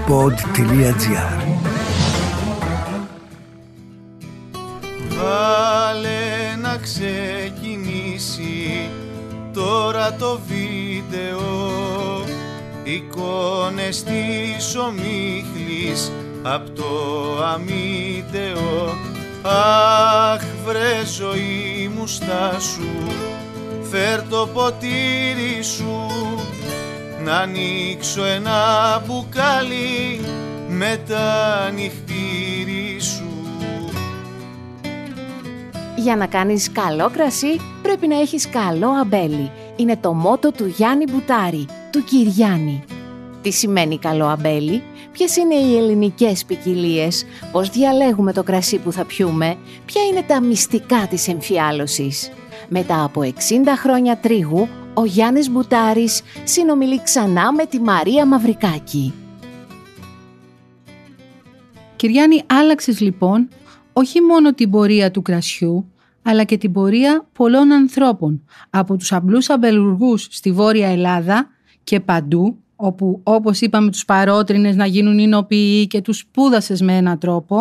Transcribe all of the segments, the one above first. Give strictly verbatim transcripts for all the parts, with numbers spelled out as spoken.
pod τελεία gr. Βάλε να ξεκινήσει τώρα το βίντεο, εικόνες της ομίχλης απ' το αμύντεο. Αχ βρε ζωή μου στάσου, φέρ το ποτήρι σου, να ανοίξω ένα μπουκάλι με τα νυχτήρι σου. Για να κάνεις καλό κρασί πρέπει να έχεις καλό αμπέλι. Είναι το μότο του Γιάννη Μπουτάρη, του Κυριάννη. Τι σημαίνει καλό αμπέλι, ποιες είναι οι ελληνικές ποικιλίες, πώς διαλέγουμε το κρασί που θα πιούμε, ποια είναι τα μυστικά της εμφιάλωσης. Μετά από εξήντα χρόνια τρίγου, ο Γιάννης Μπουτάρης συνομιλεί ξανά με τη Μαρία Μαυρικάκη. Κυριάννη, άλλαξες λοιπόν όχι μόνο την πορεία του κρασιού, αλλά και την πορεία πολλών ανθρώπων, από τους απλούς αμπελουργούς στη Βόρεια Ελλάδα και παντού, όπου όπως είπαμε τους παρότρινες να γίνουν ινοποιοί και τους σπούδασες με έναν τρόπο.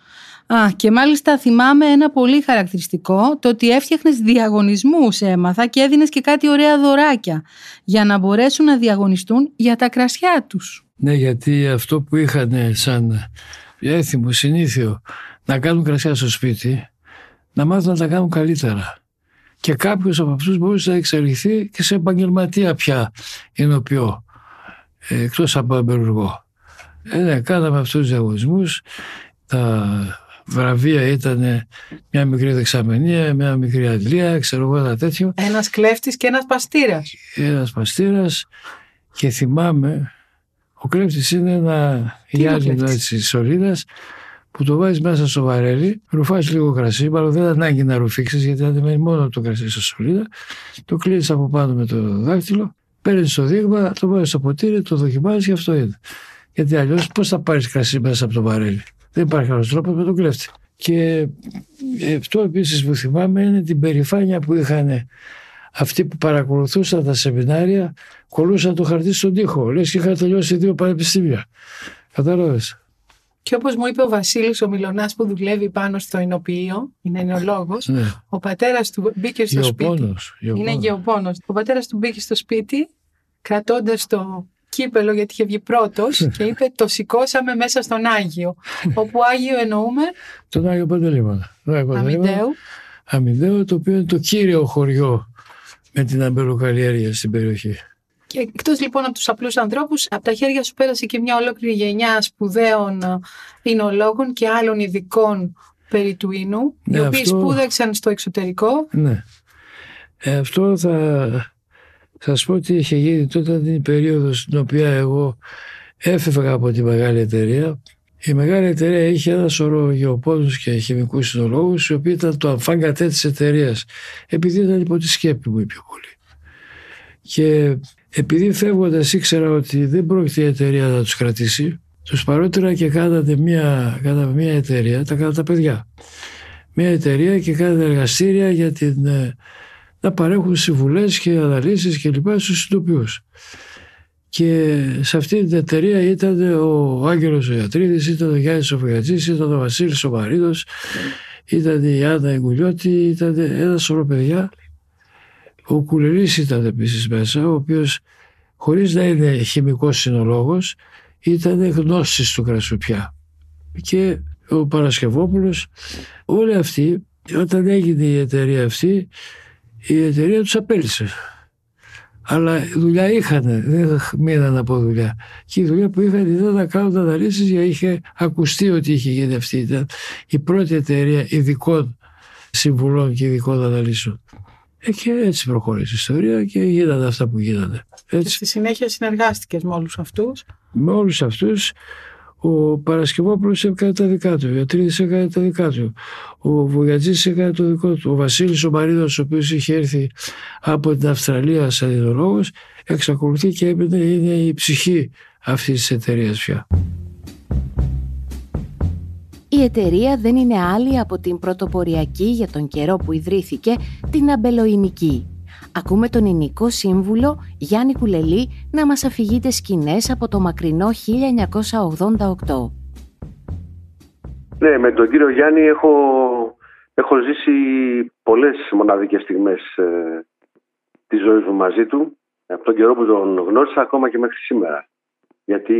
Α, και μάλιστα θυμάμαι ένα πολύ χαρακτηριστικό, το ότι έφτιαχνες διαγωνισμούς, έμαθα, και έδινες και κάτι ωραία δωράκια για να μπορέσουν να διαγωνιστούν για τα κρασιά τους. Ναι, γιατί αυτό που είχαν σαν έθιμο συνήθειο να κάνουν κρασιά στο σπίτι, να μάθουν να τα κάνουν καλύτερα. Και κάποιος από αυτούς μπορούσε να εξελιχθεί και σε επαγγελματία πια εινοποιό, εκτός από αμπελουργό. Ε, ναι, κάναμε αυτούς τους διαγωνισμούς. Τα βραβεία ήταν μια μικρή δεξαμενία, μια μικρή αντλία, ξέρω εγώ, ένα τέτοιο. Ένας κλέφτης και ένας παστήρας. Ένας παστήρας, και θυμάμαι, ο κλέφτης είναι ένα γυάλινο της σωλήνας που το βάζεις μέσα στο βαρέλι, ρουφάς λίγο κρασί, μάλλον δεν ανάγκη να ρουφήξεις γιατί ανεμένει μόνο το κρασί στο σωλήνα, το κλείνεις από πάνω με το δάχτυλο, παίρνεις το δείγμα, το βάζεις στο ποτήρι, το δοκιμάζεις και αυτό είναι. Γιατί αλλιώς πώς θα πάρεις κρασί μέσα από το βαρέλι? Δεν υπάρχει άλλος τρόπος με τον κλέφτη. Και αυτό επίσης που θυμάμαι είναι την περηφάνεια που είχαν αυτοί που παρακολουθούσαν τα σεμινάρια, κολλούσαν το χαρτί στον τοίχο, λες και είχαν τελειώσει δύο πανεπιστήμια. Κατάλαβες? Και όπως μου είπε ο Βασίλης ο Μιλωνάς που δουλεύει πάνω στο εινοποιείο, είναι εινολόγος, ναι. Ο πατέρας του μπήκε στο γεωπόνος, σπίτι. Γεωπόνος. Είναι γεωπόνος. Ο πατέρας του μπήκε στο σπίτι κρατώντας το κύπελο γιατί είχε βγει πρώτος και είπε το σηκώσαμε μέσα στον Άγιο. Όπου Άγιο εννοούμε τον Άγιο Παντελήμωνα. Αμυντέου. Αμυντέου, το οποίο είναι το κύριο χωριό με την αμπελοκαλλιέργεια στην περιοχή. Και εκτός λοιπόν από τους απλούς ανθρώπους, από τα χέρια σου πέρασε και μια ολόκληρη γενιά σπουδαίων εινολόγων και άλλων ειδικών περί του ίνου, ναι, οι οποίοι αυτό... σπούδαξαν στο εξωτερικό. Ναι. Ε, αυτό θα σας πω ότι είχε γίνει τότε την περίοδο στην οποία εγώ έφευγα από τη μεγάλη εταιρεία. Η μεγάλη εταιρεία είχε ένα σωρό γεωπόνους και χημικούς εινολόγους, οι οποίοι ήταν το αμφάγκατέ της εταιρείας, επειδή ήταν υπό τη σκέπη μου η πιο πολύ. Και επειδή φεύγοντας ήξερα ότι δεν πρόκειται η εταιρεία να τους κρατήσει, τους παρότεινα και κάνατε μια, κάνατε μια εταιρεία, τα κάνατε τα παιδιά. Μια εταιρεία και κάνατε εργαστήρια για την, να παρέχουν συμβουλές και αναλύσεις και λοιπά στους ηθοποιούς. Και σε αυτή την εταιρεία ήταν ο Άγγελος ο Ιατρίδης, ήταν ο Γιάννης ο Φυγατζής, ήταν ο Βασίλης ο Μαρίδος, ήταν η Άννα Ιγκουλιώτη, ήταν ένα σωρό παιδιά. Ο Κουλερής ήταν επίσης μέσα, ο οποίος χωρίς να είναι χημικός συνολόγος ήταν γνώστης του κρασιού πια. Και ο Παρασκευόπουλος, όλοι αυτοί, όταν έγινε η εταιρεία αυτή, η εταιρεία τους απέλυσε. Αλλά δουλειά είχαν, δεν μείναν από δουλειά. Και η δουλειά που είχαν ήταν να κάνουν αναλύσεις, γιατί είχε ακουστεί ότι είχε γίνει αυτή. Ήταν η πρώτη εταιρεία ειδικών συμβουλών και ειδικών αναλύσεων. Και έτσι προχώρησε η ιστορία και γίνανε αυτά που γίνανε. Έτσι. Και στη συνέχεια συνεργάστηκες με όλους αυτούς. Με όλους αυτούς. Ο Παρασκευόπουλος έκανε τα δικά του, ο Ιατρίδης έκανε τα δικά του, ο Βουγιατζής έκανε το δικό του, ο Βασίλης ο Μαρίδος, ο οποίος είχε έρθει από την Αυστραλία σαν ιδεολόγος, εξακολουθεί και έπαινε, είναι η ψυχή αυτής της εταιρείας πια. Η εταιρεία δεν είναι άλλη από την πρωτοποριακή για τον καιρό που ιδρύθηκε, την αμπελοϊνική. Ακούμε τον ηνικό σύμβουλο Γιάννη Κουλελή να μας αφηγείται σκηνές από το μακρινό χίλια εννιακόσια ογδόντα οκτώ. Ναι, με τον κύριο Γιάννη έχω, έχω ζήσει πολλές μοναδικές στιγμές ε, της ζωής μου μαζί του, από τον καιρό που τον γνώρισα ακόμα και μέχρι σήμερα. Γιατί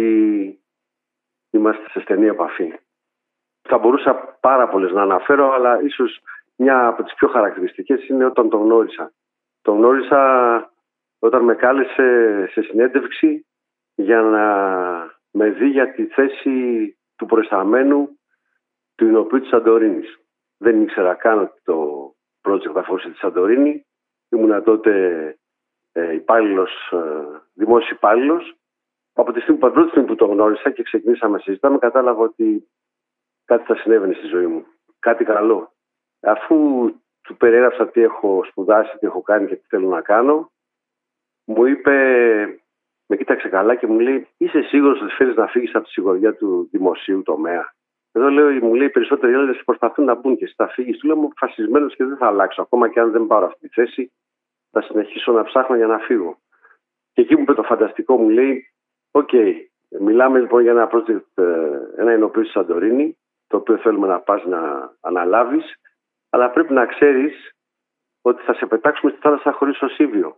είμαστε σε στενή επαφή. Θα μπορούσα πάρα πολλές να αναφέρω, αλλά ίσως μια από τις πιο χαρακτηριστικές είναι όταν τον γνώρισα. Τον γνώρισα όταν με κάλεσε σε συνέντευξη για να με δει για τη θέση του προϊσταμένου του Ινοποιού της Σαντορίνης. Δεν ήξερα καν ότι το project αφορούσε τη Σαντορίνη. Ήμουνα τότε ε, υπάλληλος, ε, δημόσιος υπάλληλος. Από τη στιγμή, πρώτη στιγμή που το γνώρισα και ξεκινήσαμε να συζητάμε, κατάλαβα ότι κάτι θα συνέβαινε στη ζωή μου. Κάτι καλό. Αφού του περιέγραψα τι έχω σπουδάσει, τι έχω κάνει και τι θέλω να κάνω, μου είπε, με κοίταξε καλά και μου λέει: είσαι σίγουρος ότι θέλεις να φύγεις από τη σιγουριά του δημοσίου τομέα? Εδώ λέω, μου λέει: περισσότεροι Έλληνες προσπαθούν να μπουν και εσύ θα φύγεις. Του λέω: είμαι αποφασισμένος και δεν θα αλλάξω. Ακόμα και αν δεν πάρω αυτή τη θέση, θα συνεχίσω να ψάχνω για να φύγω. Και εκεί μου είπε το φανταστικό, μου λέει: οκ, okay, μιλάμε λοιπόν για ένα project, ένα Ινοποιείο στη Σαντορίνη, το οποίο θέλουμε να πας να αναλάβεις, αλλά πρέπει να ξέρεις ότι θα σε πετάξουμε στη θάλασσα χωρίς οσίβιο.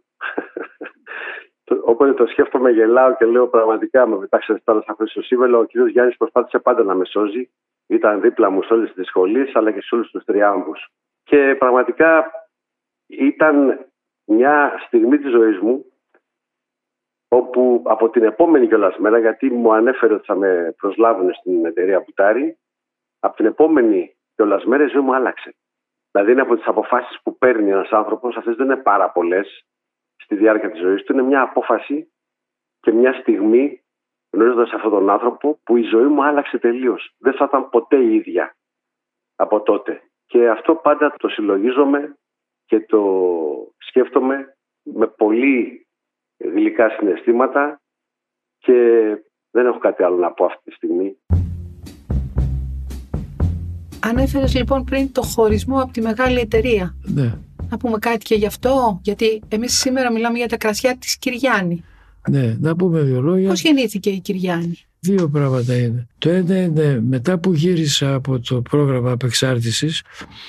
Όποτε το σκέφτομαι, γελάω και λέω: πραγματικά με πετάξατε στη θάλασσα χωρίς οσίβιο. Ο κ. Γιάννης προσπάθησε πάντα να με σώζει. Ήταν δίπλα μου σε όλες τις δυσκολίες, αλλά και σε όλους τους τριάμβους. Και πραγματικά ήταν μια στιγμή της ζωής μου, όπου από την επόμενη κιόλας μέρα, γιατί μου ανέφερε ότι θα με προσλάβουν στην εταιρεία Μπουτάρη, από την επόμενη κιόλας μέρα η ζωή μου άλλαξε. Δηλαδή είναι από τις αποφάσεις που παίρνει ένας άνθρωπος, αυτές δεν είναι πάρα πολλές στη διάρκεια της ζωής του, είναι μια απόφαση και μια στιγμή, γνωρίζοντας αυτόν τον άνθρωπο, που η ζωή μου άλλαξε τελείως. Δεν θα ήταν ποτέ η ίδια από τότε. Και αυτό πάντα το συλλογίζομαι και το σκέφτομαι με πολύ γλυκά συναισθήματα και δεν έχω κάτι άλλο να πω αυτή τη στιγμή. Ανέφερες λοιπόν πριν το χωρισμό από τη μεγάλη εταιρεία. Ναι. Να πούμε κάτι και γι' αυτό, γιατί εμείς σήμερα μιλάμε για τα κρασιά της Κυριάννη. Ναι, να πούμε δύο λόγια. Πώς γεννήθηκε η Κυριάννη? Δύο πράγματα είναι. Το ένα είναι μετά που γύρισα από το πρόγραμμα απεξάρτησης,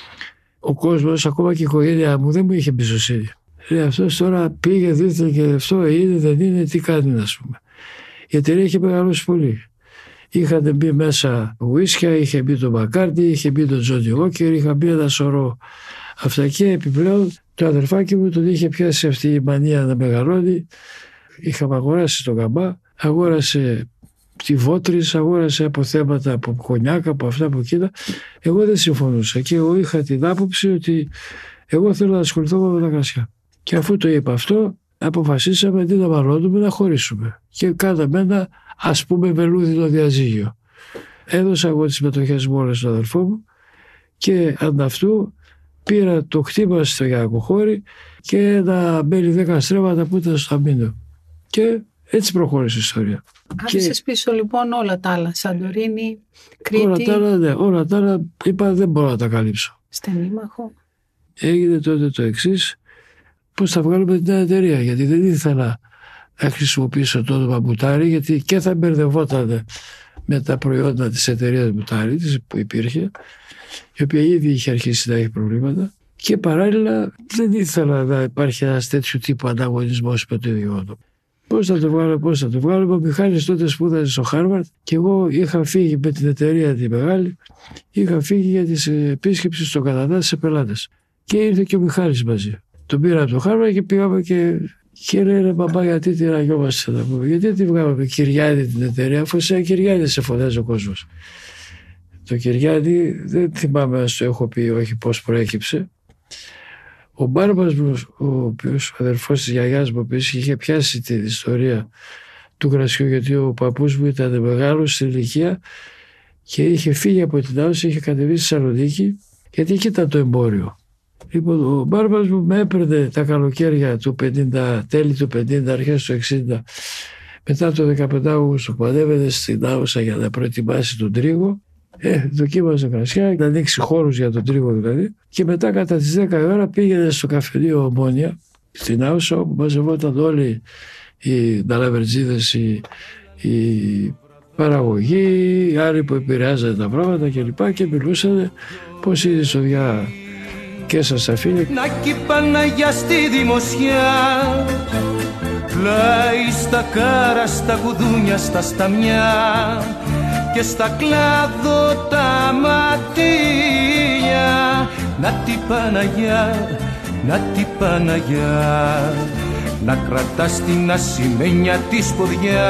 ο κόσμος, ακόμα και η οικογένειά μου, δεν μου είχε εμπιστοσύνη. Λέει, αυτός τώρα πήγε, δείτε και αυτό είναι, δεν είναι, τι κάνει, να πούμε. Η εταιρεία είχε μεγαλώσει πολύ. Είχαν μπει μέσα ουίσκια, είχε μπει το Μπακάρντι, είχε μπει το Τζόνι Walker, είχα μπει ένα σωρό αυτά και επιπλέον το αδερφάκι μου τον είχε πιάσει αυτή η μανία να μεγαλώνει. Είχαμε αγοράσει το γαμπά, αγόρασε τη Βότρης, αγόρασε από θέματα από κονιάκα, από αυτά από εκείνα. Εγώ δεν συμφωνούσα και εγώ είχα την άποψη ότι εγώ θέλω να ασχοληθώ με τα κρασιά. Και αφού το είπα αυτό, αποφασίσαμε αντί να μαλώνουμε να χωρίσουμε. Και κάναμε ένα, ας πούμε, βελούδινο διαζύγιο. Έδωσα εγώ τις μετοχές μου όλες στον αδερφό μου και ανταυτού πήρα το κτήμα στο Γιακοχώρι και ένα μπέλι δέκα στρέμματα που ήταν στο αμήνο. Και έτσι προχώρησε η ιστορία. Άφησες και πίσω λοιπόν όλα τα άλλα, Σαντορίνη, Κρήτη. Όλα τα άλλα, ναι, όλα τα άλλα είπα δεν μπορώ να τα καλύψω. Στενήμαχο. Έγινε τότε το εξής, πώς θα βγάλουμε την εταιρεία, γιατί δεν ήθελα να χρησιμοποιήσω το όνομα Μπουτάρη, γιατί και θα μπερδευόταν με τα προϊόντα της εταιρείας Μπουτάρη που υπήρχε, η οποία ήδη είχε αρχίσει να έχει προβλήματα, και παράλληλα δεν ήθελα να υπάρχει ένας τέτοιο τύπου ανταγωνισμός με το ίδιο όνομα. Πώς θα το βγάλω, πώς θα το βγάλω. Ο Μιχάλης τότε σπούδαζε στο Χάρβαρντ και εγώ είχα φύγει με την εταιρεία τη μεγάλη, είχα φύγει για τις επίσκεψεις στον Καναδά σε πελάτες. Και ήρθε και ο Μιχάλης μαζί. Τον πήρα από το Χάρβαρντ και πήγαμε και, και λέει, μπαμπά, γιατί τι ραγιόμαστε, θα πούμε, γιατί τη βγάλαμε Κυριάννη την εταιρεία, αφού σε Κυριάννη σε φωνάζει ο κόσμος. Το Κυριάννη δεν θυμάμαι αν το έχω πει όχι πώς προέκυψε. Ο Μπάρμπας μου, ο οποίος ο αδερφός της γιαγιάς μου, ο οποίος είχε πιάσει την ιστορία του κρασιού, γιατί ο παππούς μου ήταν μεγάλος στην ηλικία και είχε φύγει από την Άωση, είχε κατεβεί στη Θεσσαλονίκη, γιατί εκεί ήταν το εμπόριο. Λοιπόν, ο Μπάρμπας μου με έπαιρνε τα καλοκαίρια του πενήντα, τέλη του πενήντα, αρχές του εξήντα, μετά το δεκαπέντε Αυγούστου που ανέβαινε στην Άουσα για να προετοιμάσει τον τρίγο. Ε, δοκίμαζε κρασιά, να ανοίξει χώρους για τον τρίγο δηλαδή, και μετά κατά τις δέκα η ώρα πήγαινε στο καφενείο Ομόνια στην Άουσα, όπου μαζευόταν όλοι οι νταλαβερτζίδες, οι, οι παραγωγοί, οι άλλοι που επηρεάζανε τα πράγματα κλπ. Και μιλούσαν πώς είναι η Σοδιά και σας τα φίλια. Να κι Παναγιά στη δημοσιά, πλάι στα κάρα, στα γουδούνια, στα σταμιά και στα κλάδο τα ματία. Να την Παναγιά, να την Παναγιά, να κρατάς την ασημένια της ποδιά.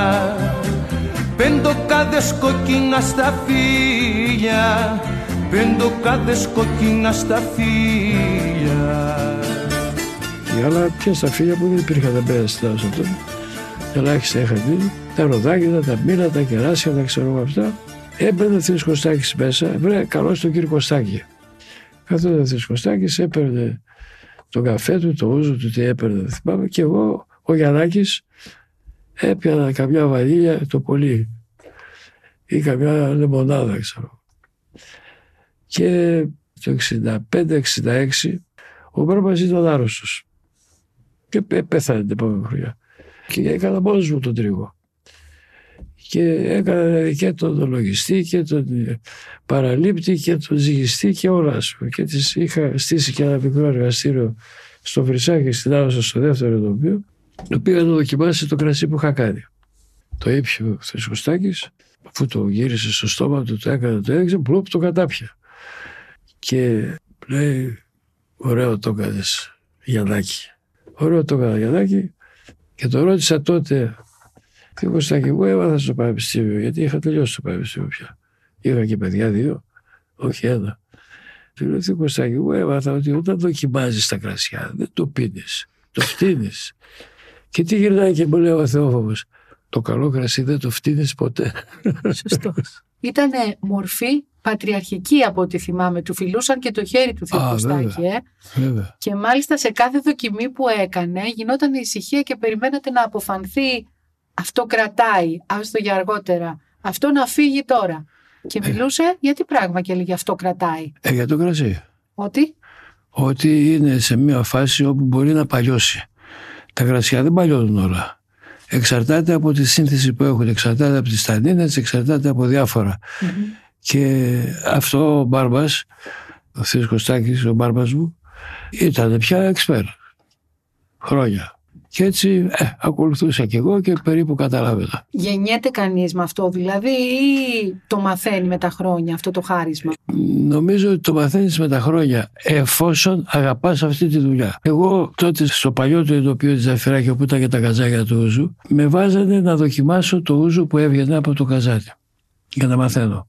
Πεντοκάδες κόκκινα στα φύλλα, πεντοκάδες κόκκινα στα φύλλα. Αλλά πια στα φύλλα που δεν υπήρχαν, δεν πέρασε τα τότε. Ελάχιστα είχαν δει. Τα ροδάκια, τα μήλα, τα κεράσια, τα ξέρω αυτά. Έμπαινε ο Θείος Κωστάκης μέσα, βρε καλώς τον κύριο Κωστάκη. Καθόταν ο Θείος Κωστάκης, έπαιρνε τον καφέ του, το ούζο του, τι έπαιρνε, δεν θυμάμαι. Και εγώ, ο Γιαννάκης, έπιανα καμιά βανίλια το πολύ ή καμιά λεμονάδα, ξέρω. Και το εξήντα πέντε εξήντα έξι ο Μπάρμπας ήταν άρρωστος και πέθανε την επόμενη χρονιά. Και έκανα μόνος μου τον τρίγο. Και έκανα και τον λογιστή και τον παραλήπτη και τον ζυγιστή και όλα. Και της είχα στήσει και ένα μικρό εργαστήριο στο Βρυσάκι στην Άουσα, στο δεύτερο τοπίο, το οποίο να δοκιμάσει το κρασί που είχα κάνει. Το ήπιε ο Θείος Κωστάκης, αφού το γύρισε στο στόμα του, το έκανε, το έδειξε, πλουπ, το κατάπια. Και λέει, ωραίο το έκανες, Γιαννάκη. Ωραίο το έκανα, Γιαννάκη. Και το ρώτησα τότε, Θείο Κωστάκη, εγώ έμαθα στο πανεπιστήμιο, γιατί είχα τελειώσει το πανεπιστήμιο πια. Είχα και παιδιά δύο, όχι ένα. Του λέω, Θείο Κωστάκη, εγώ έμαθα ότι όταν δοκιμάζεις τα κρασιά, δεν το πίνεις, το φτύνεις. Και τι γυρνάει και μου λέει ο Θεόφοβος, το καλό κρασί δεν το φτύνεις ποτέ. Σωστός. Ήτανε μορφή πατριαρχική από ό,τι θυμάμαι. Του φιλούσαν και το χέρι του Θείου Κωστάκη. Ε. Βέβαια. Και μάλιστα σε κάθε δοκιμή που έκανε γινόταν ησυχία και περιμένατε να αποφανθεί. Αυτό κρατάει, άστο για αργότερα. Αυτό να φύγει τώρα. Και μιλούσε ε. για τι πράγμα και έλεγε αυτό κρατάει. Ε, για το κρασί. Ότι? Ότι είναι σε μια φάση όπου μπορεί να παλιώσει. Τα κρασιά δεν παλιώνουν όλα. Εξαρτάται από τη σύνθεση που έχουν, εξαρτάται από τις τανίνες, εξαρτάται από διάφορα. Mm-hmm. Και αυτό ο Μπάρμπας, ο Θείος Κωστάκης, ο Μπάρμπας μου, ήταν πια εξπέρ. Χρόνια. Και έτσι ε, ακολουθούσα κι εγώ και περίπου καταλάβαινα. Γεννιέται κανείς με αυτό δηλαδή ή το μαθαίνει με τα χρόνια αυτό το χάρισμα? Νομίζω ότι το μαθαίνεις με τα χρόνια εφόσον αγαπάς αυτή τη δουλειά. Εγώ τότε στο παλιό το ειδοποιείο της Ζαφυράκη, όπου ήταν και τα καζάκια του ούζου, με βάζανε να δοκιμάσω το ούζου που έβγαινε από το καζάκι για να μαθαίνω.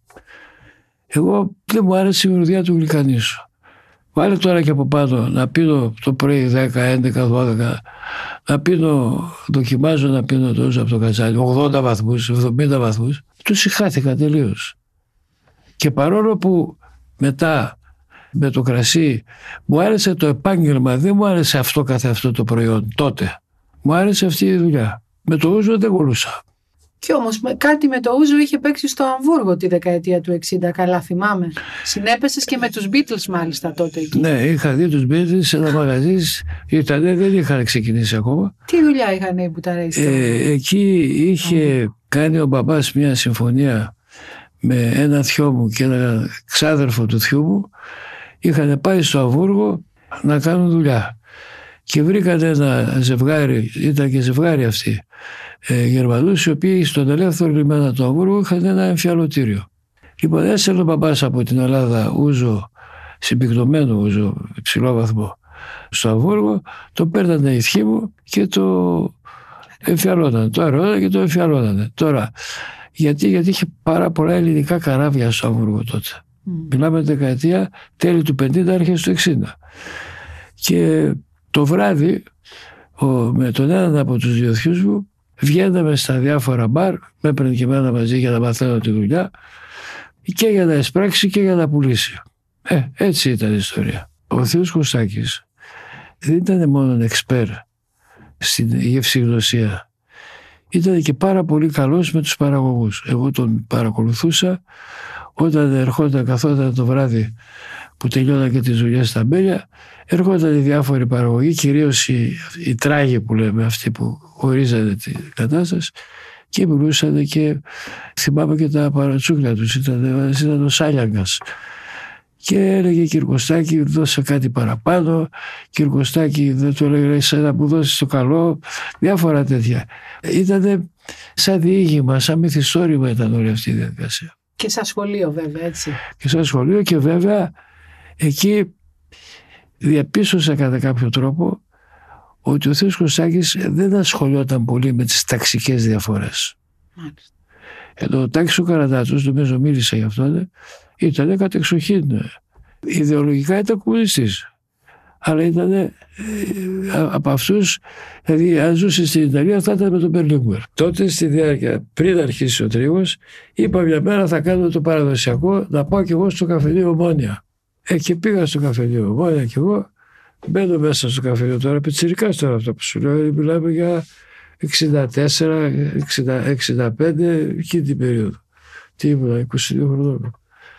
Εγώ δεν μου άρεσε η μυρωδιά του γλυκανίσου. Βάλε τώρα και από πάνω να πίνω το πρωί δέκα, έντεκα, δώδεκα, να πίνω, δοκιμάζω να πίνω το ούζο από το καζάλι, ογδόντα βαθμούς, εβδομήντα βαθμούς, τους συχάθηκα τελείως. Και παρόλο που μετά με το κρασί μου άρεσε το επάγγελμα, δεν μου άρεσε αυτό καθε αυτό το προϊόν τότε. Μου άρεσε αυτή η δουλειά. Με το ούζο δεν κολούσα. Κι όμως κάτι με το ούζο είχε παίξει στο Αμβούργο τη δεκαετία του εξήντα, καλά θυμάμαι. Συνέπεσες και με τους Beatles μάλιστα τότε εκεί. Ναι, είχα δει τους Beatles σε ένα μαγαζί, ήτανε, δεν είχαν ξεκινήσει ακόμα. Τι δουλειά είχαν οι μπουταρέιστες? Ε, εκεί είχε mm. κάνει ο μπαμπάς μια συμφωνία με ένα θειό μου και ένα ξάδερφο του θειού μου. Είχαν πάει στο Αμβούργο να κάνουν δουλειά. Και βρήκαν ένα ζευγάρι, ήταν και ζευγάρι αυτοί, ε, Γερμανούς, οι οποίοι στον ελεύθερο λιμένα του Αμβούργου είχαν ένα εμφιαλωτήριο. Λοιπόν, έστελνε ο μπαμπάς από την Ελλάδα ούζο, συμπυκνωμένο ούζο, υψηλό βαθμό, στο Αμβούργο, το παίρνανε οι θείοι μου και το εμφιαλώνανε. Το αερώνανε και το εμφιαλώνανε. Τώρα, γιατί, γιατί είχε πάρα πολλά ελληνικά καράβια στο Αμβούργο τότε. Mm. Μιλάμε δεκαετία τέλη του πενήντα, αρχές του εξήντα. Και το βράδυ, ο, με τον έναν από τους δύο θείους μου, βγαίναμε στα διάφορα μπαρ, με έπαιρνε και εμένα μαζί για να μαθαίνω τη δουλειά και για να εισπράξει και για να πουλήσει. Ε, έτσι ήταν η ιστορία. Ο Θείος Κωστάκης δεν ήταν μόνο εξπέρ στην γευσηγνωσία. Ήταν και πάρα πολύ καλός με τους παραγωγούς. Εγώ τον παρακολουθούσα όταν ερχόταν, καθόταν το βράδυ που τελειώναν και τις δουλειές στα αμπέλια, ερχόταν οι διάφοροι παραγωγοί, κυρίως οι, οι τράγοι που λέμε, αυτοί που ορίζανε την κατάσταση, και μιλούσαν και θυμάμαι και τα παρατσούκλια τους, ήταν, ήταν ο Σάλιαγκας. Και έλεγε Κυρκοστάκη, δώσε κάτι παραπάνω, Κυρκοστάκη δεν το έλεγε εσένα που δώσεις το καλό, διάφορα τέτοια. Ήταν σαν διήγημα, σαν μυθιστόρημα ήταν όλη αυτή η διαδικασία. Και σαν σχολείο βέβαια, έτσι. Και σαν σχολείο, και βέβαια εκεί διαπίστωσα κατά κάποιο τρόπο ότι ο Θείος Κωστάκης δεν ασχολιόταν πολύ με τις ταξικές διαφορές. Μάλιστα. Ενώ ο Τάκης ο Καραντάτσος, νομίζω μίλησα γι' αυτό, ήταν κατεξοχήν. Ιδεολογικά ήταν κομμουνιστής. Αλλά ήταν ε, από αυτούς, δηλαδή αν ζούσε στην Ιταλία θα ήταν με τον Μπερλίνγκουερ. Τότε στη διάρκεια, πριν αρχίσει ο τρίγος, είπα μια μέρα θα κάνω το παραδοσιακό, να πάω κι εγώ στο καφενείο Ομόνια. Ε, και πήγα στο καφενείο Ομόνια κι εγώ, μπαίνω μέσα στο καφενείο τώρα, πιτσιρικάς τώρα αυτό που σου λέω, μιλάμε για εξήντα τέσσερα, εξήντα, εξήντα πέντε, εκείνη την περίοδο. Τι ήμουν, είκοσι δύο χρονών.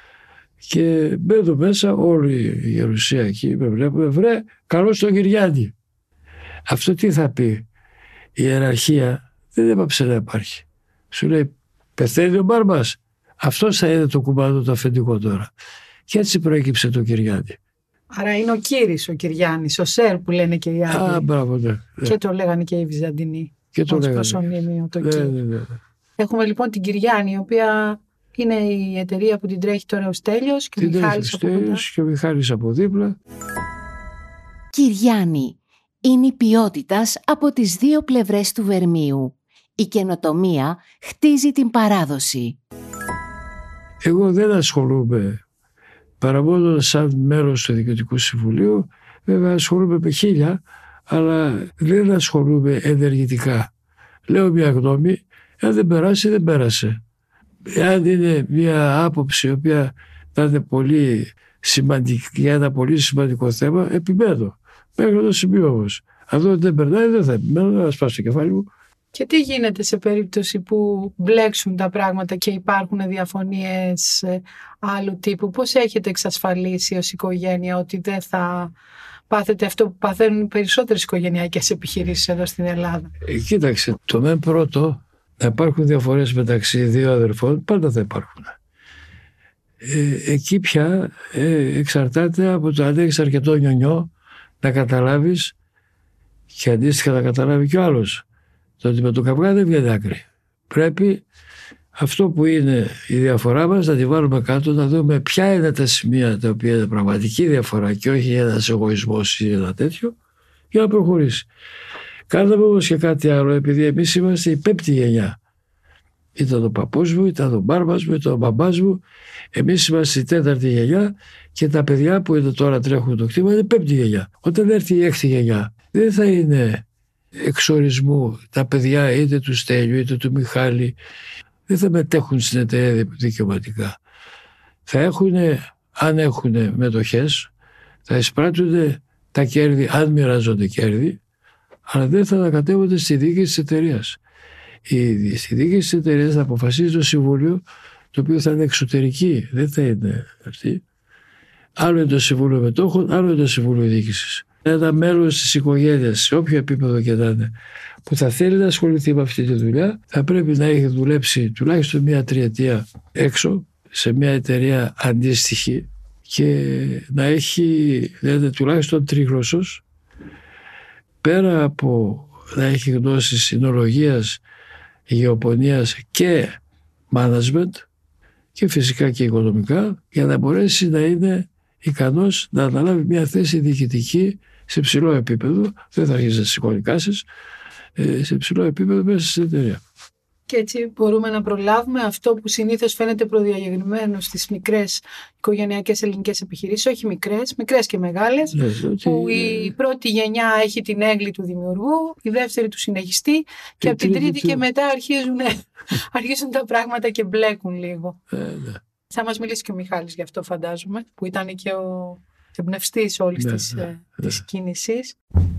Και μπαίνω μέσα, όλη η γερουσία εκεί, με βλέπουμε, βρε, καλώς τον Κυριάννη. Αυτό τι θα πει? Η ιεραρχία δεν έπαψε να υπάρχει. Σου λέει, πεθαίνει ο Μπάρμπας. Αυτός θα είναι το κουμπάδο το αφεντικό τώρα. Και έτσι προέκυψε το Κυριάννη. Άρα είναι ο Κύρις ο Κυριάννης, ο Σέρ που λένε και οι άλλοι. Α, μπράβο, ναι. Και το λέγανε και οι Βυζαντινοί. Και το λέγανε. Προσωνύμιο, το ναι, ναι, ναι. Έχουμε λοιπόν την Κυριάννη, η οποία είναι η εταιρεία που την τρέχει τώρα ο Στέλιος και ο Μιχάλης από δίπλα. Και ο Μιχάλης από δίπλα. Κυριάννη είναι η ποιότητας από τις δύο πλευρές του Βερμίου. Η καινοτομία χτίζει την παράδοση. Εγώ δεν ασχολούμαι παρά μόνο σαν μέλος του Διοικητικού Συμβουλίου. Βέβαια ασχολούμαι με χίλια, αλλά δεν ασχολούμαι ενεργητικά. Λέω μια γνώμη, αν δεν περάσει δεν πέρασε. Εάν είναι μια άποψη η οποία θα είναι πολύ σημαντική για ένα πολύ σημαντικό θέμα, επιμένω. Μέχρι το σημείο όμως. Αν δεν περνάει δεν θα επιμένω, να σπάσω το κεφάλι μου. Και τι γίνεται σε περίπτωση που μπλέξουν τα πράγματα και υπάρχουν διαφωνίες άλλου τύπου? Πώς έχετε εξασφαλίσει ως οικογένεια ότι δεν θα πάθετε αυτό που παθαίνουν οι περισσότερες οικογενειακές επιχειρήσεις εδώ στην Ελλάδα? Ε, κοίταξε, το μεν πρώτο, να υπάρχουν διαφορές μεταξύ δύο αδερφών, πάντα θα υπάρχουν. Ε, εκεί πια ε, εξαρτάται από το αν έχεις αρκετό νιονιό να καταλάβεις και αντίστοιχα να καταλάβει κι ο άλλος. Το ότι με το καυγά δεν βγαίνει άκρη. Πρέπει αυτό που είναι η διαφορά μας να τη βάλουμε κάτω, να δούμε ποια είναι τα σημεία τα οποία είναι πραγματική διαφορά και όχι ένας εγωισμός ή ένα τέτοιο, για να προχωρήσει. Κάναμε όμως και κάτι άλλο, επειδή εμείς είμαστε η πέμπτη γενιά. Ήταν ο παππούς μου, ήταν ο μπάρμπας μου, ήταν ο μπαμπάς μου. Εμείς είμαστε η τέταρτη γενιά και τα παιδιά που είναι τώρα τρέχουν το κτήμα είναι η πέμπτη γενιά. Όταν έρθει η έκτη γενιά, δεν θα είναι εξορισμού τα παιδιά είτε του Στέλιου είτε του Μιχάλη, δεν θα μετέχουν στην εταιρεία δικαιωματικά. Θα έχουν, αν έχουν μετοχές, θα εισπράττουν τα κέρδη, αν μοιράζονται κέρδη, αλλά δεν θα ανακατεύονται στη διοίκηση της εταιρείας. Η, στη διοίκηση της εταιρείας θα αποφασίζει το συμβούλιο, το οποίο θα είναι εξωτερική, δεν θα είναι αυτή. Άλλο είναι το συμβούλιο μετόχων, άλλο είναι το συμβούλιο διοίκησης. Ένα μέλος της οικογένειας, σε όποιο επίπεδο και να είναι, που θα θέλει να ασχοληθεί με αυτή τη δουλειά, θα πρέπει να έχει δουλέψει τουλάχιστον μία τριετία έξω, σε μια εταιρεία αντίστοιχη και να έχει, δηλαδή, τουλάχιστον τρίγλωσσος, πέρα από να έχει γνώσεις συνολογίας, γεωπονίας και management και φυσικά και οικονομικά, για να μπορέσει να είναι ικανός να αναλάβει μια θέση διοικητική σε ψηλό επίπεδο, δεν θα αρχίσει να σηκώνει κάσεις, σε ψηλό επίπεδο μέσα στην εταιρεία. Και έτσι μπορούμε να προλάβουμε αυτό που συνήθως φαίνεται προδιαγεγραμμένο στις μικρές οικογενειακές ελληνικές επιχειρήσεις, όχι μικρές, μικρές και μεγάλες, ναι, που ότι... η πρώτη γενιά έχει την έγκλη του δημιουργού, η δεύτερη του συνεχιστή και, και από την τρίτη του... και μετά αρχίζουν, αρχίζουν τα πράγματα και μπλέκουν λίγο. Ε, ναι. Θα μας μιλήσει και ο Μιχάλης γι' αυτό, φαντάζομαι, που ήταν και ο εμπνευστής όλης ναι, της, ναι, της ναι. κίνησης.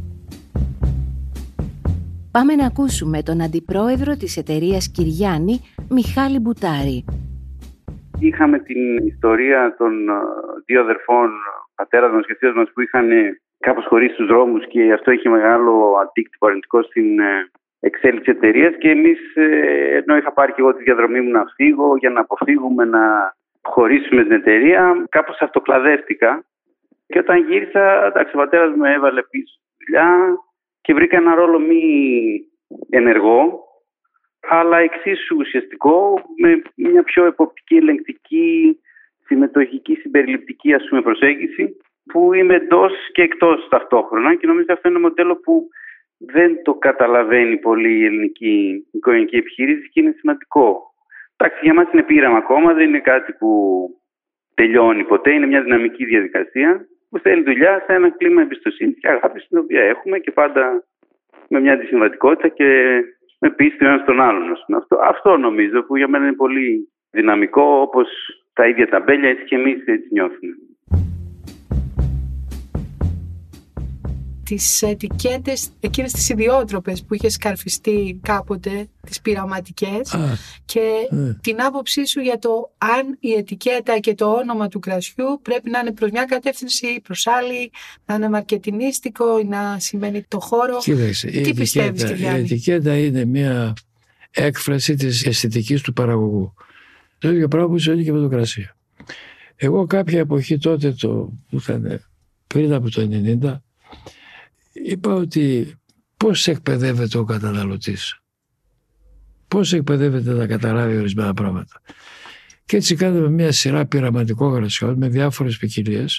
Πάμε να ακούσουμε τον αντιπρόεδρο της εταιρείας Κυριάννη, Μιχάλη Μπουτάρη. Είχαμε την ιστορία των δύο αδερφών πατέρας μας και ο θείος μας που είχαν κάπως χωρίσει τους δρόμους και αυτό είχε μεγάλο αντίκτυπο αρνητικό στην εξέλιξη εταιρείας και εμείς, ενώ είχα πάρει και εγώ τη διαδρομή μου να φύγω για να αποφύγουμε να χωρίσουμε την εταιρεία, κάπως αυτοκλαδεύτηκα και όταν γύρισα, εντάξει, ο πατέρας με έβαλε πίσω δουλειά και βρήκα ένα ρόλο μη ενεργό, αλλά εξίσου ουσιαστικό, με μια πιο εποπτική, ελεγκτική, συμμετοχική, συμπεριληπτική ας πούμε, προσέγγιση, που είμαι εντός και εκτός ταυτόχρονα και νομίζω αυτό είναι ένα μοντέλο που δεν το καταλαβαίνει πολύ η ελληνική οικογενειακή επιχείρηση και είναι σημαντικό. Εντάξει, για μας είναι πείραμα ακόμα, δεν είναι κάτι που τελειώνει ποτέ, είναι μια δυναμική διαδικασία που θέλει δουλειά σε ένα κλίμα εμπιστοσύνης και αγάπης την οποία έχουμε και πάντα με μια αντισυμβατικότητα και με πίστη ο ένας τον άλλον. Αυτό, αυτό νομίζω που για μένα είναι πολύ δυναμικό, όπως τα ίδια τα μπέλια, έτσι και εμείς έτσι νιώθουμε. Τις ετικέτες, εκείνες τις ιδιότροπες που είχες καρφιστεί κάποτε, τις πειραματικές, Α, και ε. την άποψή σου για το αν η ετικέτα και το όνομα του κρασιού πρέπει να είναι προς μια κατεύθυνση ή προς άλλη, να είναι μαρκετινίστικο ή να σημαίνει το χώρο. Κοίταξε, τι πιστεύεις, Κυριάννη? Η ετικέτα είναι μια έκφραση της αισθητικής του παραγωγού. Το ίδιο πράγμα που συμβαίνει και με το κρασί. Εγώ κάποια εποχή τότε, το, που ήταν πριν από το ενενήντα, είπα ότι πώς εκπαιδεύεται ο καταναλωτής, πώς εκπαιδεύεται να καταλάβει ορισμένα πράγματα. Και έτσι κάναμε μια σειρά πειραματικών γρασιών με διάφορες ποικιλίες,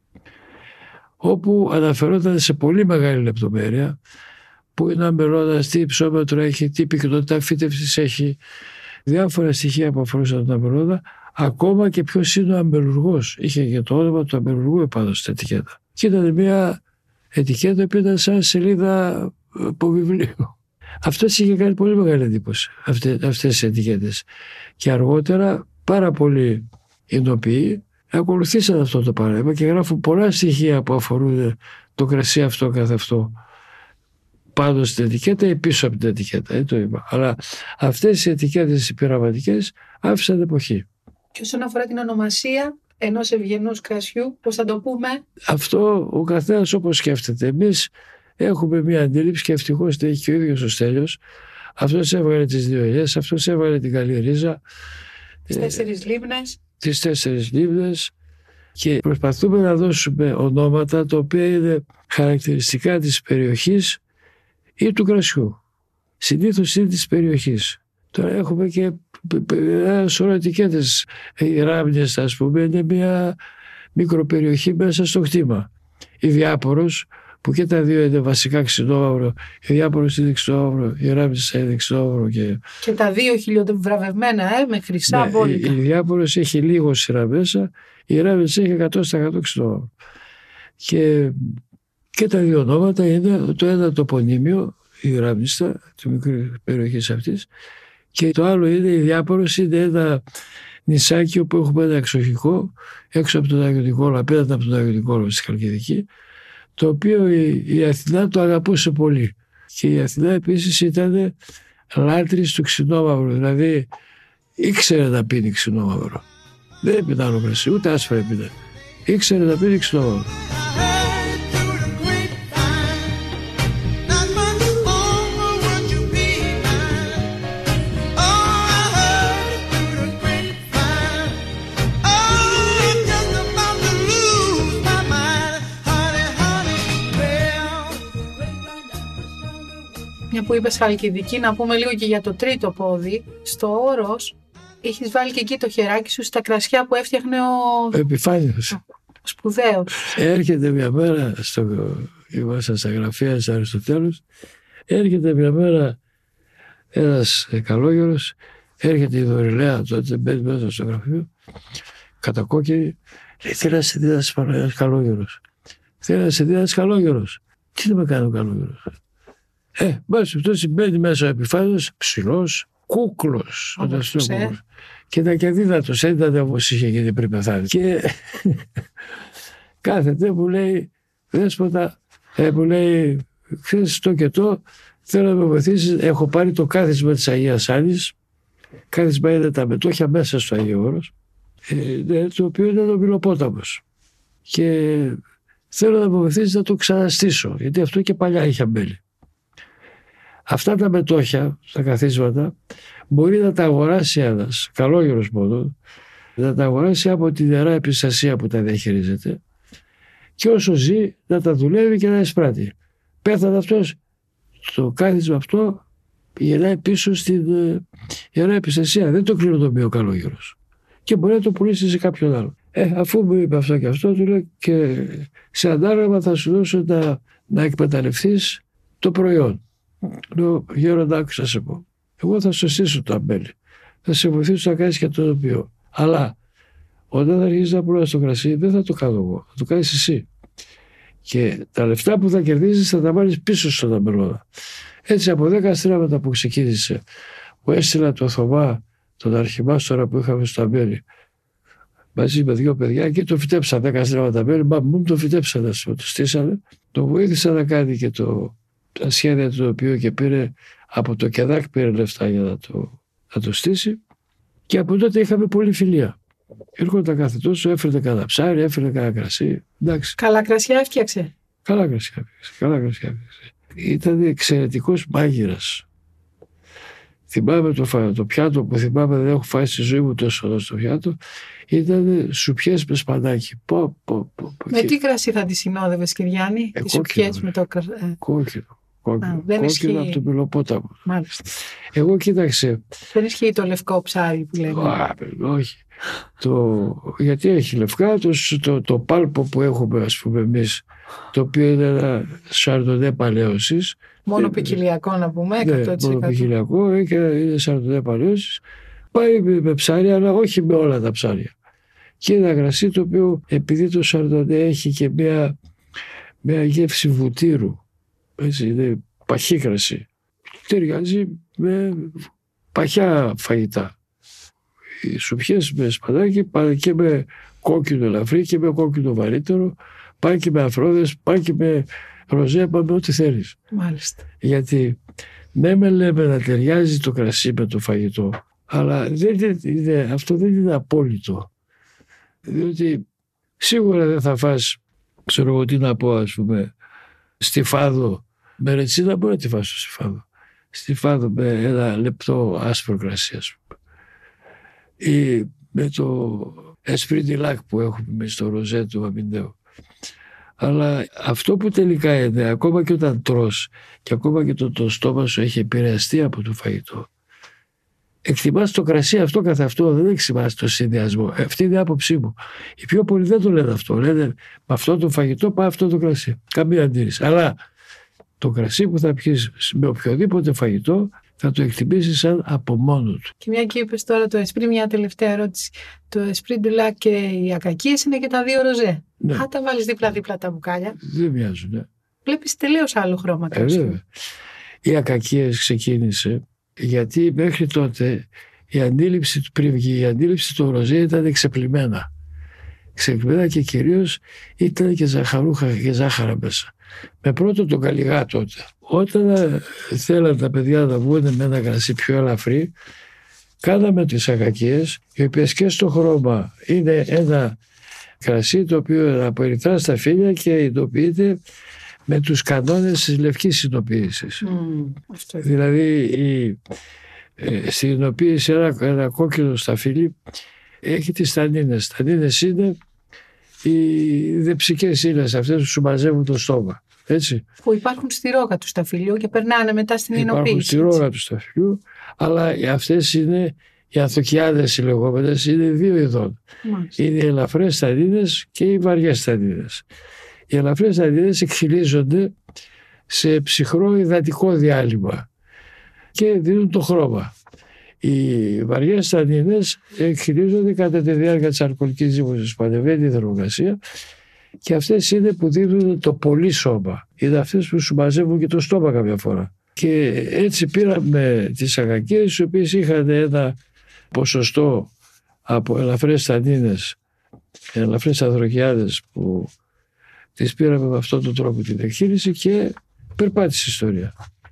όπου αναφερόταν σε πολύ μεγάλη λεπτομέρεια που είναι αμπελώδας, τι ψώματρο έχει, τι πυκνότητα φύτευσης έχει, διάφορα στοιχεία που αφορούσαν τον αμπελώδα, ακόμα και ποιος είναι ο αμπελουργός. Είχε και το όνομα του αμπελουργού επάνω στην ετικέτα. Και ήταν μια ετικέτα που ήταν σαν σελίδα από βιβλίο. Αυτό είχε κάνει πολύ μεγάλη εντύπωση, αυτές τις ετικέτες. Και αργότερα πάρα πολλοί εινοποιοί ακολουθήσαν αυτό το παράδειγμα και γράφουν πολλά στοιχεία που αφορούν το κρασί αυτό καθ' αυτό πάνω στην ετικέτα ή πίσω από την ετικέτα. Το είπα. Αλλά αυτές οι ετικέτες οι πειραματικές άφησαν εποχή. Και όσον αφορά την ονομασία ενός ευγενούς κρασιού, πώς θα το πούμε? Αυτό ο καθένας όπως σκέφτεται. Εμείς έχουμε μια αντίληψη και ευτυχώς την έχει και ο ίδιος ο Στέλιος. Αυτός έβγαλε τις δύο ελιές, αυτός έβγαλε την καλή ρίζα. Τις τέσσερις λίμνες. Τις τέσσερις λίμνες και προσπαθούμε να δώσουμε ονόματα τα οποία είναι χαρακτηριστικά της περιοχής ή του κρασιού. Συνήθως είναι της περιοχής. Τώρα έχουμε και ένα σωρό ετικέτες. Οι Ράμνιες, ας πούμε, είναι μια μικροπεριοχή μέσα στο χτήμα. Η Διάπορος, που και τα δύο είναι βασικά ξινόμαυρο. Η Διάπορος είναι ξινόμαυρο, η Ράμνιες είναι ξινόμαυρο. Και... και τα δύο χιλιοβραβευμένα, ε, με χρυσά μπόλικα. Ναι, η, η Διάπορος έχει λίγο σειρά μέσα, η Ράμνιες έχει εκατό τοις εκατό ξινόμαυρο. Και, και τα δύο ονόματα είναι το ένα τοπονύμιο, η Ράμνιστα, τη μικρή περιοχή αυτής, και το άλλο είναι η Διάπορος, είναι ένα νησάκι όπου έχουμε ένα εξοχικό έξω από τον Άγιο Νικόλαο, απέναντι από τον Άγιο Νικόλαο στη Χαλκιδική, το οποίο η, η Αθηνά το αγαπούσε πολύ. Και η Αθηνά επίσης ήταν λάτρης του ξινόμαυρου, δηλαδή ήξερε να πίνει ξινόμαυρο. Δεν έπινε άλλο κρασί, ούτε άσπρα έπινε. Ήξερε να πίνει ξινόμαυρο. Μια που είπες Χαλκιδική, να πούμε λίγο και για το τρίτο πόδι. Στο Όρος έχεις βάλει και εκεί το χεράκι σου στα κρασιά που έφτιαχνε ο Επιφάνιος. Ο σπουδαίος. Έρχεται μια μέρα, στο... ήμασταν στα γραφεία της Αριστοτέλους, έρχεται μια μέρα ένας καλόγερος, έρχεται η Δωρηλαία, τότε μπαίνει μέσα στο γραφείο, κατακόκκινη, λέει: θέλει να σε δει ένας καλόγερος. Θέλει να σε δει ένας καλόγερος. Τι να με κάνει ο καλόγερος? Ε, μπας αυτό μπαίνει μέσα ο Επιφάνιος, ψηλός, κούκλος. Ε. Και ήταν και αδύνατος, δεν ήταν όπως είχε γίνει πριν πεθάνει. Και κάθεται, μου λέει, Δέσποτα, ε, μου λέει, ξέρεις το και το, θέλω να με βοηθήσεις, έχω πάρει το κάθισμα της Αγίας Άννης, κάθισμα είναι τα μετόχια μέσα στο Αγίο Όρος, ε, το οποίο είναι ο Μιλοπόταμος. και θέλω να με βοηθήσει να το ξαναστήσω, γιατί αυτό και παλιά είχε αμπέλι. Αυτά τα μετόχια, τα καθίσματα, μπορεί να τα αγοράσει ένας καλόγερος μόνο, να τα αγοράσει από την Ιερά Επιστασία που τα διαχειρίζεται και όσο ζει να τα δουλεύει και να εισπράττει. Πέθανε αυτός, το κάθισμα αυτό γυρνάει πίσω στην Ιερά Επιστασία. Δεν το κληρονομεί ο καλόγερος. Και μπορεί να το πουλήσει σε κάποιον άλλο. Ε, αφού μου είπε αυτό και αυτό, του λέω και σε αντάλλαγμα θα σου δώσω να, να εκμεταλλευτείς το προϊόν. Λέω, γέροντα, άκουσα να σε πω. Εγώ θα σου στήσω το αμπέλι. Θα σε βοηθήσω να κάνεις και το τοπίο. Αλλά όταν θα αρχίσεις να πουλάς το κρασί, δεν θα το κάνω εγώ. Θα το κάνεις εσύ. Και τα λεφτά που θα κερδίσεις θα τα βάλεις πίσω στον αμπελώνα. Έτσι από δέκα στρέμματα που ξεκίνησε, που έστειλα το Θωμά, τον αρχιμάστορα που είχαμε στο αμπέλι, μαζί με δύο παιδιά και το φυτέψα δέκα στρέμματα αμπέλι, μα μου το φυτέψανε, το στήσανε. Το βοήθησα να κάνει και το, τα σχέδια του τοπίου και πήρε από το ΚΕΔΑΚ πήρε λεφτά για να το, να το στήσει. Και από τότε είχαμε πολύ φιλία. Έρχονταν κάθε τόσο, έφερε κανένα ψάρι, έφερε κανένα κρασί. Εντάξει. Καλά κρασιά έφτιαξε. Καλά κρασιά έφτιαξε. Καλά κρασιά έφτιαξε. Ήταν εξαιρετικός μάγειρας. Θυμάμαι το, το πιάτο που θυμάμαι, δεν έχω φάει στη ζωή μου τόσο εδώ στο πιάτο, ήταν σουπιές με σπανάκι. Πω, πω, πω, με και... τι κρασί θα τη συνόδευες, Κυριάννη, ε, τις σουπιές με το κρασί. Κόκκινο. Κόκκινο, Α, δεν κόκκινο ισχύει. Από το Πελοπόταμο. Μάλιστα. Εγώ κοίταξε. Δεν ισχύει το λευκό ψάρι που λέμε. Α, όχι. Το, γιατί έχει λευκά, το, το, το πάλπο που έχουμε ας πούμε εμείς, το οποίο είναι ένα σαρντονέ παλαίωσης. Μόνο ποικιλιακό να πούμε, εκατό τοις εκατό. Ναι, μόνο ποικιλιακό και είναι σαρντονέ παλαίωσης. Πάει με ψάρι, αλλά όχι με όλα τα ψάρια. Και είναι ένα κρασί το οποίο, επειδή το σαρντονέ έχει και μια, μια γεύση βουτύρου, έτσι, είναι παχύ κρασί, ταιριάζει με παχιά φαγητά. Οι σουπιές με σπανάκι πάνε και με κόκκινο ελαφρύ και με κόκκινο βαρύτερο, πάνε και με αφρόδες, πάνε και με ροζέ, πάνε με ό,τι θέλεις. Μάλιστα. Γιατί ναι με λέμε να ταιριάζει το κρασί με το φαγητό, αλλά δεν είναι, αυτό δεν είναι απόλυτο. Διότι σίγουρα δεν θα φας, ξέρω εγώ τι να πω, ας πούμε, στιφάδο με ρετσίνα, μπορεί να τη φας στο στιφάδο. Στιφάδο με ένα λεπτό άσπρο κρασί, ας πούμε. Ή με το Esprit du Lac που έχουμε εμείς στο ροζέ του Αμυντέου. Αλλά αυτό που τελικά είναι, ακόμα και όταν τρως και ακόμα και το, το στόμα σου έχει επηρεαστεί από το φαγητό, εκτιμάς το κρασί αυτό καθ' αυτό, δεν εκτιμάς το συνδυασμό. Αυτή είναι η άποψή μου. Οι πιο πολλοί δεν το λένε αυτό. Λένε με αυτό το φαγητό πάει αυτό το κρασί. Καμία αντίρρηση. Αλλά το κρασί που θα πιεις με οποιοδήποτε φαγητό θα το εκτιμήσεις σαν από μόνο του. Και μια και είπες τώρα το Esprit, μια τελευταία ερώτηση. Το Esprit du Lac και οι ακακίες είναι και τα δύο ροζέ. Ναι. Αν τα βάλεις δίπλα-δίπλα τα μπουκάλια, δεν μοιάζουν. Ναι. βλέπεις τελείως άλλο χρώμα. Ε, βέβαια. Η ακακίες ξεκίνησε γιατί μέχρι τότε η αντίληψη του πριν βγει, η αντίληψη του ροζέ ήταν εξεπλημμένα. Εξεπλημμένα και κυρίως ήταν και ζαχαρούχα και ζάχαρα μέσα. Με πρώτο τον καλιγά τότε. Όταν θέλαν τα παιδιά να βγουν με ένα κρασί πιο ελαφρύ, κάναμε τις ακακίες, οι οποίες και στο χρώμα είναι ένα κρασί το οποίο αποερυθρά στα φύλλα και ειδοποιείται με τους κανόνες της λευκής συνοποίησης. Mm, δηλαδή η ε, συνοποίηση ένα, ένα κόκκινο σταφύλι έχει τις τανίνες. Τανίνες είναι οι δεψικές ύλες αυτές που σου μαζεύουν το στόμα. Έτσι. Που υπάρχουν στη ρόγα του σταφυλιού και περνάνε μετά στην υπάρχουν εινοποίηση. Υπάρχουν στη ρόγα του σταφυλιού, αλλά αυτές είναι οι ανθοκιάδες οι λεγόμενες, είναι δύο ειδών. Μάλιστα. Είναι οι ελαφρές τανίνες και οι βαριές τανίνες. Οι ελαφρές τανίνες εκχυλίζονται σε ψυχρό υδατικό διάλειμμα και δίνουν το χρώμα. Οι βαριές τανίνες εκχυλίζονται κατά τη διάρκεια της αλκοολικής ζύμωσης που ανεβαίνει η θερμοκρασία και αυτές είναι που δίνουν το πολύ σώμα. Είναι αυτές που σου μαζεύουν και το στόμα κάποια φορά. Και έτσι πήραμε τις ακακίες οι οποίες είχαν ένα ποσοστό από ελαφρές τανίνες, ελαφρές ανθροκιάδες που τις πήραμε με αυτόν τον τρόπο την εκχύληση και περπάτησε η ιστορία.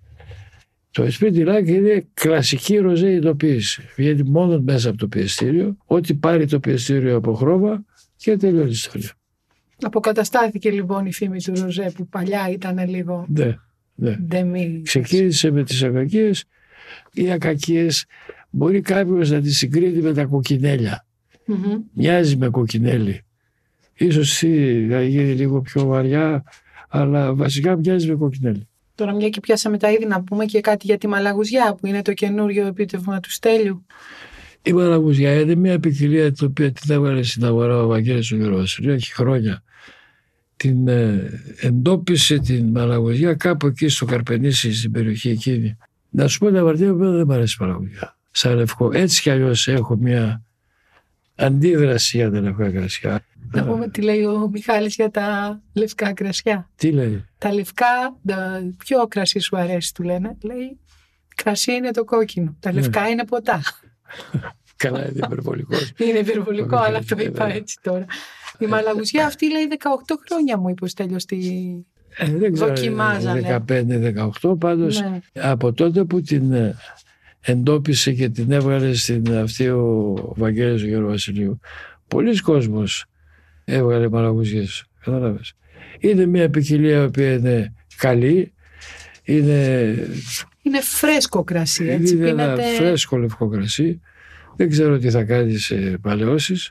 Το Esprit du Lac είναι κλασική ροζέ ειδοποίηση. Βγαίνει μόνο μέσα από το πιεστήριο, ό,τι πάρει το πιεστήριο από χρώμα και τελειώνει η ιστορία. Αποκαταστάθηκε λοιπόν η φήμη του ροζέ που παλιά ήταν λίγο... Ναι, ναι. Ντεμή. Ξεκίνησε με τις ακακίες. Οι ακακίες μπορεί κάποιος να τις συγκρίνει με τα κοκκινέλια. Mm-hmm. Μοιάζει με κοκκινέλι. Ίσως θα γίνει λίγο πιο βαριά, αλλά βασικά μοιάζει με κοκκινέλι. Τώρα μια και πιάσαμε τα είδη, να πούμε και κάτι για τη μαλαγουζιά που είναι το καινούριο επίτευγμα του Στέλιου. Η μαλαγουζιά είναι μια ποικιλία την οποία την έβγαλε στην αγορά ο Βαγγέλης ο Γεροβασιλείου. Έχει χρόνια. Την ε, εντόπισε την μαλαγουζιά κάπου εκεί στο Καρπενήσι, στην περιοχή εκείνη. Να σου πω την αμαρτία μου, δεν μου αρέσει η μαλαγουζιά. Σαν λευκό. Έτσι κι αλλιώς έχω μια αντίδραση για τα λευκά κρασιά. Να πούμε τι λέει ο Μιχάλης για τα λευκά κρασιά. Τι λέει? Τα λευκά, τα, ποιο κρασί σου αρέσει, του λένε. Λέει, κρασί είναι το κόκκινο. Τα λευκά ναι. είναι ποτά. Καλά, είναι υπερβολικό. Είναι υπερβολικό, αλλά το είπα έτσι τώρα. Η μαλαγουζιά αυτή λέει δεκαοκτώ χρόνια μου είπε ο Στέλιος τη ε, δεν ξέρω, δοκιμάζανε. δεκαπέντε δεκαοκτώ πάντως ναι. Από τότε που την εντόπισε και την έβγαλε στην αυτή ο Βαγγέλης ο Γεροβασιλείου, πολλοί κόσμος έβγαλε μαλαγουζιές. Κατάλαβες. Είναι μια ποικιλία που είναι καλή, είναι... Είναι φρέσκο κρασί, έτσι. Είναι πίνατε... ένα φρέσκο λευκό κρασί. Δεν ξέρω τι θα κάνει σε παλαιώσεις,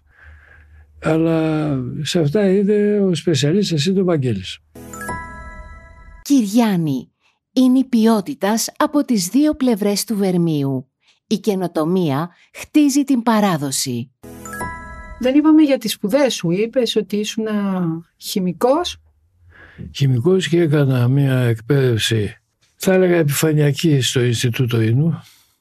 αλλά σε αυτά είναι ο σπεσιαλίστας, είναι ο Βαγγέλης. Κυριάννη, είναι η ποιότητας από τις δύο πλευρές του Βερμίου. Η καινοτομία χτίζει την παράδοση. Δεν είπαμε για τις σπουδές σου. Είπες ότι ήσουν χημικός. Χημικός και έκανα μια εκπαίδευση, θα έλεγα επιφανειακή, στο Ινστιτούτο Ίνου,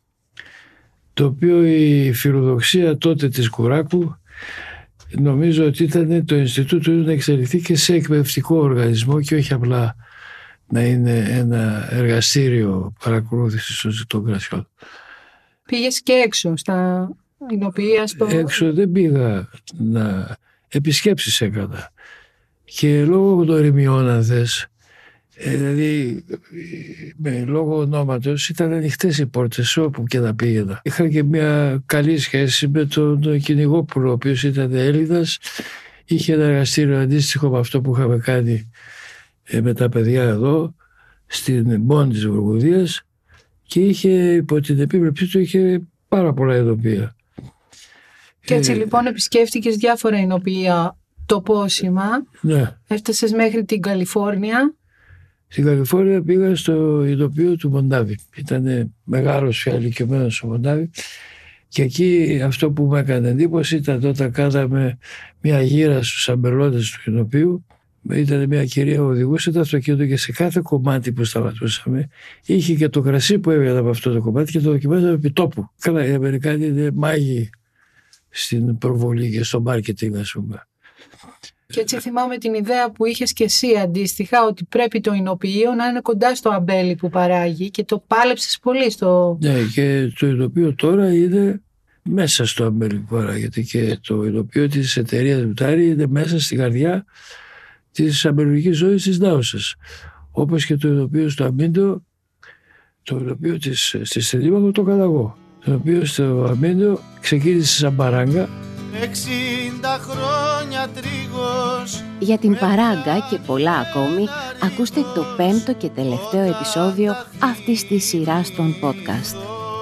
το οποίο η φιλοδοξία τότε της Κουράκου νομίζω ότι ήταν το Ινστιτούτο Ίνου να εξελιχθεί και σε εκπαιδευτικό οργανισμό και όχι απλά να είναι ένα εργαστήριο παρακολούθησης των κρασιών. Πήγες και έξω στα Ινοποιεία στο... Έξω δεν πήγα, να επισκέψεις έκανα και λόγω γνωριμιών αν θες, δηλαδή με λόγω ονόματος ήταν ανοιχτές οι πόρτες όπου και να πήγαινα. Είχα και μια καλή σχέση με τον Κυνηγόπουλο, ο οποίος ήταν Έλληνας, είχε ένα εργαστήριο αντίστοιχο με αυτό που είχαμε κάνει με τα παιδιά εδώ στην Μπόνη της Βουργουδίας και είχε υπό την επίβλεψή του είχε πάρα πολλά ειδοποιεία. Και έτσι ε, λοιπόν επισκέφτηκες διάφορα ειδοποιεία τοπόσημα. Ναι. Έφτασες μέχρι την Καλιφόρνια. Στην Καλιφόρνια πήγα στο ειδοποιείο του Μοντάβη. Ήταν μεγάλος και ηλικιωμένος ο Μοντάβη. Και εκεί αυτό που μου έκανε εντύπωση ήταν όταν κάναμε μια γύρα στους αμπελώτες του ειδοποιείου. Ήταν μια κυρία που οδηγούσε το αυτοκίνητο και σε κάθε κομμάτι που σταματούσαμε είχε και το κρασί που έβγαινε από αυτό το κομμάτι και το δοκιμάζαμε επί τόπου. Καλά, οι Αμερικάνοι είναι μάγοι στην προβολή και στο μάρκετινγκ, ας πούμε. Και έτσι θυμάμαι την ιδέα που είχες και εσύ αντίστοιχα, ότι πρέπει το εινοποιείο να είναι κοντά στο αμπέλι που παράγει και το πάλεψες πολύ στο... Ναι, και το εινοποιείο τώρα είναι μέσα στο αμπέλι που παράγεται και το εινοποιείο της εταιρείας Μπουτάρη είναι μέσα στην καρδιά της αμπελουργικής ζωής της Νάουσας. Όπως και το εινοποιείο στο Αμίντο, το εινοποιείο της, στη Στελίμαχο το έκανα εγώ. Το οποίο στο Αμίντο ξεκίνησε σαν παράγκα. εξήντα χρόνια τρίγος. Για την παράγκα και πολλά ακόμη, ακούστε το πέμπτο και τελευταίο επεισόδιο αυτής της σειράς των podcast.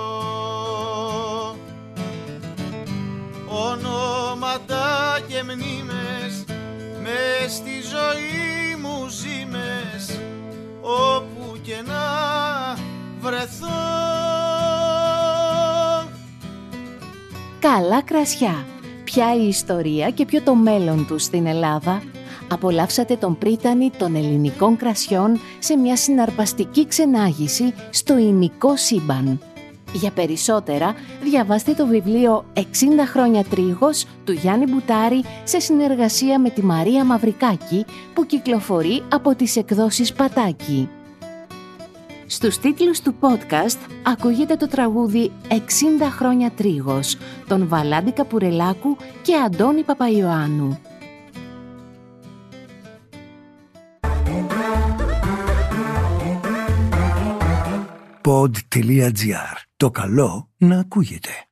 Ονόματα και μνήμες, μες στη ζωή μου ζήμες, όπου και να βρεθώ. Καλά κρασιά. Ποια η ιστορία και ποιο το μέλλον τους στην Ελλάδα? Απολαύσατε τον πρίτανη των ελληνικών κρασιών σε μια συναρπαστική ξενάγηση στο ινικό σύμπαν. Για περισσότερα, διαβάστε το βιβλίο εξήντα χρόνια τρίγος του Γιάννη Μπουτάρη σε συνεργασία με τη Μαρία Μαυρικάκη που κυκλοφορεί από τις εκδόσεις Πατάκη. Στους τίτλους του podcast ακούγεται το τραγούδι εξήντα χρόνια τρίγος των Βαλάντη Καπουρελάκου και Αντώνη Παπαϊωάννου. pod τελεία τζι άρ. Το καλό να ακούγεται.